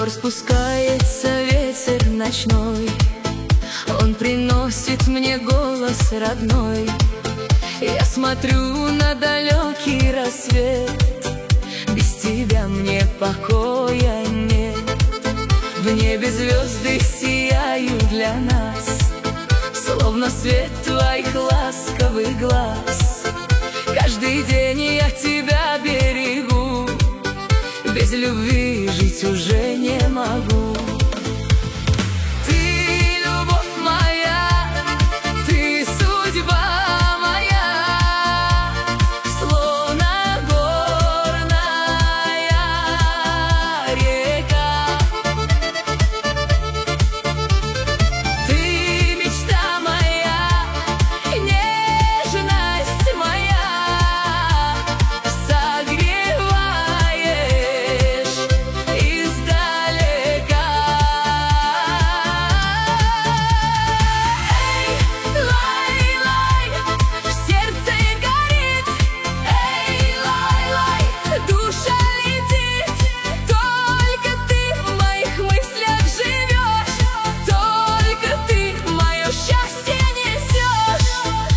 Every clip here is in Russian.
гор спускается ветер ночной, он приносит мне голос родной. Я смотрю на далекий рассвет, без тебя мне покоя нет. В небе звезды сияют для нас, словно свет твоих ласковых глаз. Каждый день я тебя берегу, без любви жить уже не могу. Ты любовь моя, ты судьба моя, словно горная река. Ты мечта моя, нежность моя, согреваешь издалека. Эй, лай-лай, сердце горит, эй, лай-лай, душа летит. Только ты в моих мыслях живешь, только ты мое счастье несешь.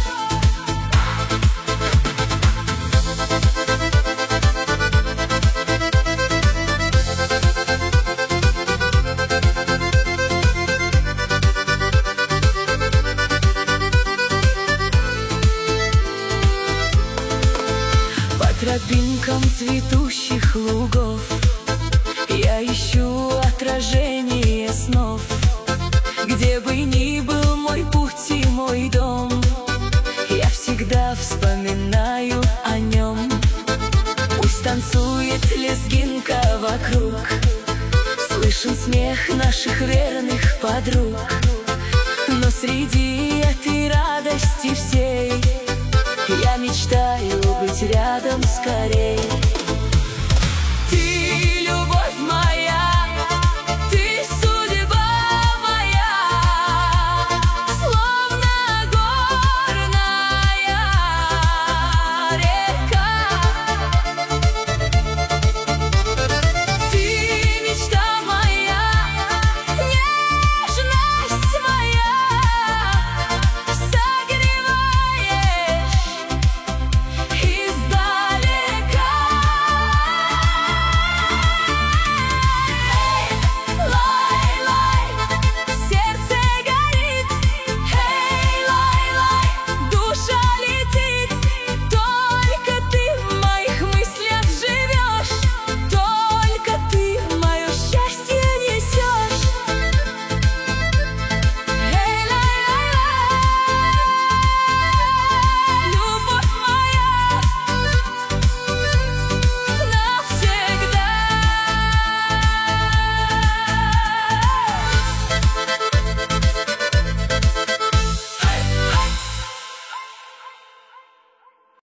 По тропинкам цветущих лугов я ищу отражение снов. Где бы ни был мой путь и мой дом, я всегда вспоминаю о нем. Пусть танцует лезгинка вокруг, слышен смех наших верных подруг. Но среди этой радости всей я мечтаю быть рядом скорей.